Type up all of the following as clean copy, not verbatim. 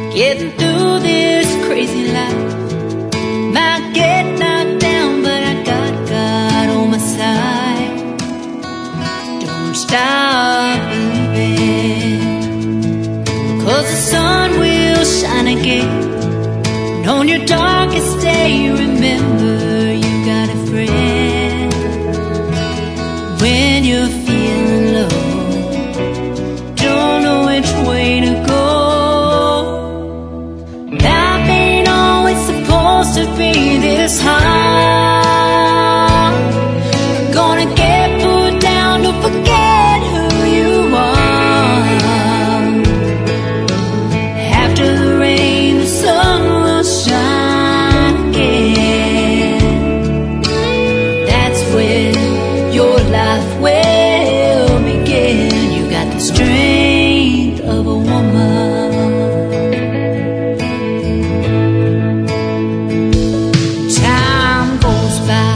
Getting through this crazy life. Might get knocked down, but I got God on my side. Don't stop believing, 'cause the sun will shine again. And on your darkest day, remember you got a friend. When you're feeling low, don't know which way to go. Life ain't always supposed to be this hard. Gonna get put down, don't forget who you are. After the rain, the sun will shine again. That's when your life will begin. You got the strength of a woman. Time goes by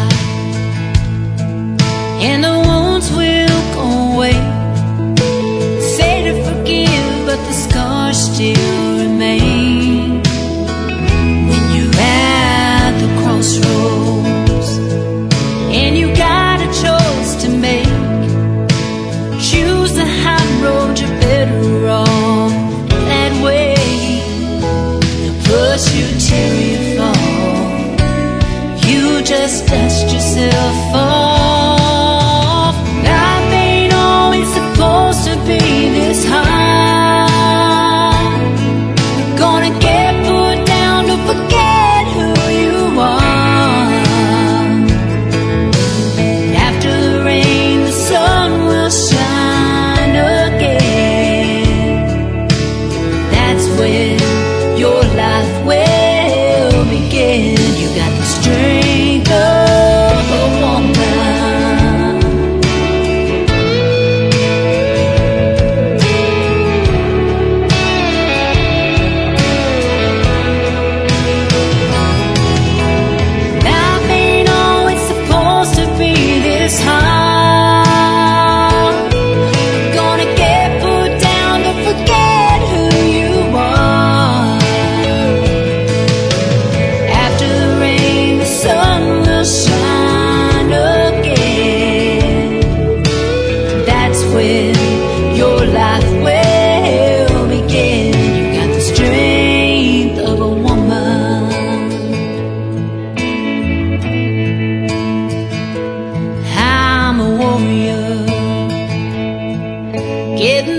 and the wounds will go away. Say to forgive, but the scars still remain. When you're at the crossroads and you got a choice to make, choose the high road, you're better off that way. They'll push you till you fall. You just dust yourself off. Life ain't always supposed to be this hard. Gonna get put down, don't forget who you are. After the rain, the sun will shine again. That's when your life will begin. You got the strength of a woman. Life ain't always supposed to be this hard. Gonna get put down, don't forget who you are. After the rain, the sun will shine again. That's when your life will begin. You got the strength of a woman. I'm a warrior, getting